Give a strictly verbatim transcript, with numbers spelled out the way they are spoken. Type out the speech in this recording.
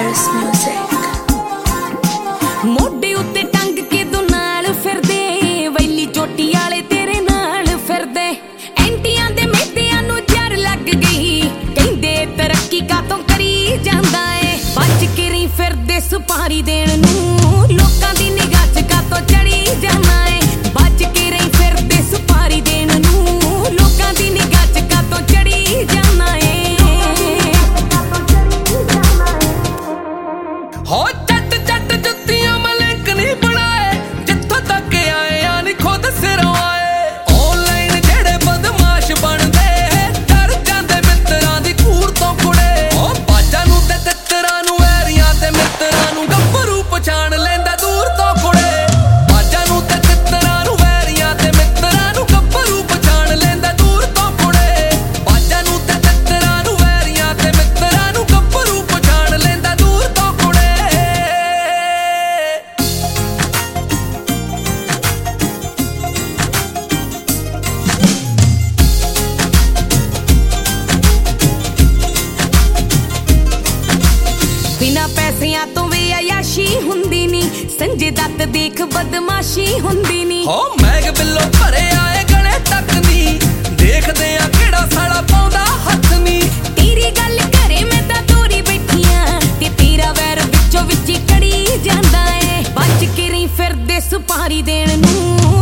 Paris music। ਮੋਢੇ ਉੱਤੇ ਟੰਗ ਕੇ ਤੂੰ ਨਾਲ ਫਿਰਦੇ, ਵੈਲੀ ਚੋਟੀ ਵਾਲੇ ਤੇਰੇ ਨਾਲ ਫਿਰਦੇ, ਐਂਟੀਆਂ ਦੇ ਮੇਤਿਆਂ ਨੂੰ ਜਰ ਲੱਗ ਗਈ, ਕਹਿੰਦੇ ਤਰੱਕੀ ਕਾਤੋਂ ਕਰੀ ਜਾਂਦਾ ਏ। ਬਚ ਕੇ ਰਹੀ ਫਿਰਦੇ ਸੁਪਾਰੀ ਦੇਣ ਨੂੰ, ਲੋਕਾਂ ਦੀ ਨਿਗਾਹ ਚ ਕਾਤੋਂ ਚੜੀ ਜਾਣਾ ਏ। ਬਚ ਕੇ ਰਹੀ ਫਿਰਦੇ ਸੁਪਾਰੀ ਦੇਣ ਨੂੰ, ਲੋਕਾਂ ਦੀ ਨਿਗਾਹ ਚ ਕਾਤੋਂ ਚੜੀ ਜਾਣਾ ਏ। ਹੋ ਚੱਟ ਚੱਟ ਜੁੱਤੀਆਂ ਮਲਿਕ ਨਹੀਂ ਬਣਾਏ, ਜਿੱਥੋਂ ਤੱਕ ਆਏ ਆ ਨੀ ਖੁਦ ਸਿਰੋਂ ਆਏ। ਆਨਲਾਈਨ ਜਿਹੜੇ ਬਦਮਾਸ਼ ਬਣਦੇ, ਡਰ ਜਾਂਦੇ ਮਿੱਤਰਾਂ ਦੀ ਕੂੜ ਤੋਂ ਕੁੜੇ। ਉਹ ਬਾਜਾਂ ਨੂੰ ਤੇ ਤਿੱਤਰਾਂ ਨੂੰ, ਐਰੀਆਂ ਤੇ ਮਿੱਤਰਾਂ ਨੂੰ, ਗੱਭਰੂ ਪਛਾਣ ਲੈਂਦਾ ਦੂਰ ਤੋਂ ਕੁੜੇ। ਬਾਜਾਂ ਨੂੰ ਤੇ ਤਿੱਤਰਾਂ ਨੂੰ, ਐਰੀਆਂ ਤੇ ਮਿੱਤਰਾਂ ਨੂੰ, ਗੱਭਰੂ ਪਛਾਣ ਲੈਂਦਾ ਦੂਰ ਤੋਂ ਕੁੜੇ। ਬਾਜਾਂ ਨੂੰ ਤੇ ਤਿੱਤਰਾਂ ਨੂੰ, ਐਰੀਆਂ ਤੇ ਮਿੱਤਰਾਂ ਨੂੰ, ਗੱਭਰੂ ਪਛਾਣ ਲੈਂਦਾ ਦੂਰ ਤੋਂ ਕੁੜੇ। ਬਿਨਾ ਪੈਸਿਆਂ ਤੋਂ ਵੀ ਆਯਾਸ਼ੀ ਹੁੰਦੀ ਨੀ, ਸੰਜੇ ਦੱਤ ਦੇਖ ਬਦਮਾਸ਼ੀ ਹੁੰਦੀ ਨੀ। ਹੋ ਮੈਗ ਬਿੱਲੋ ਭਰੇ ਆਏ ਗਲੇ ਤੱਕ ਨੀ, ਦੇਖਦੇ ਆ ਕਿਹੜਾ ਸਾਲਾ ਪਾਉਂਦਾ ਹੱਥ ਨੀ। ਤੇਰੀ ਗੱਲ ਕਰੇ ਮੈਂ ਤਾਂ ਤੋਰੀ ਬੈਠੀਆਂ, ਤੇ ਤੇਰਾ ਵੈਰ ਵਿੱਚੋਂ ਵਿੱਚ ਕੜੀ ਜਾਂਦਾ ਏ। ਬਚ ਕੇ ਰਹੀ ਫਿਰਦੇ ਸੁਪਾਰੀ ਦੇਣ ਨੂੰ,